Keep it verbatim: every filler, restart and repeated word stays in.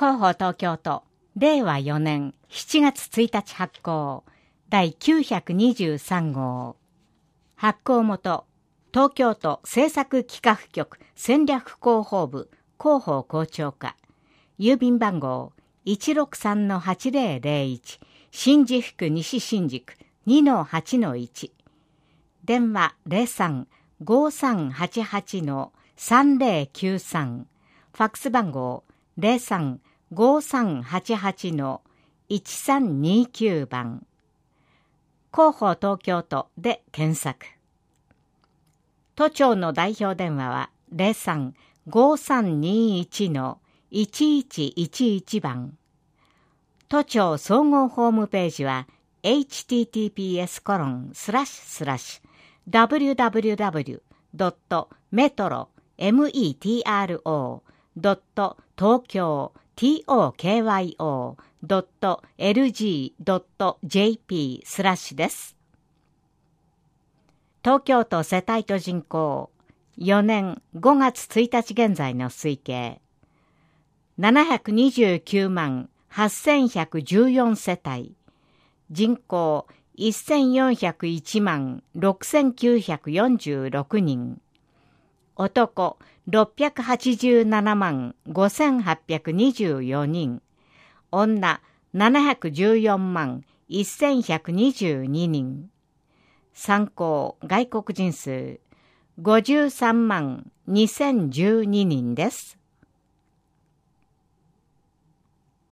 広報東京都れいわよねんしちがつついたち発行だいきゅうひゃくにじゅうさんごう。発行元東京都政策企画局戦略広報部広報広聴課、郵便番号 いちろくさんのはちぜろぜろいち 新宿区西新宿 にのはちのいち、電話 ゼロさん ごさんはちはちのさんぜろきゅうさん、ファックス番号 ゼロさん ごさんはちはちのいちさんにきゅう 番、広報東京都で検索。都庁の代表電話は ゼロさん ごさんにいちのいちいちいちいち 番。都庁総合ホームページは エイチティーティーピーエスコロンスラッシュスラッシュダブリューダブリューダブリュードットメトロメトロドット東京トードットエルジードットジェーピー スラッシュです。東京都世帯と人口よねんごがつついたち現在の推計ななひゃくにじゅうきゅうまんはっせんひゃくじゅうよんせたい、人口せんよんひゃくいちまんろくせんきゅうひゃくよんじゅうろくにん、男ろっぴゃくはちじゅうななまんごせんはっぴゃくにじゅうよにん、女ななひゃくじゅうよんまんせんひゃくにじゅうににん、参考外国人数ごじゅうさんまんにせんじゅうににんです。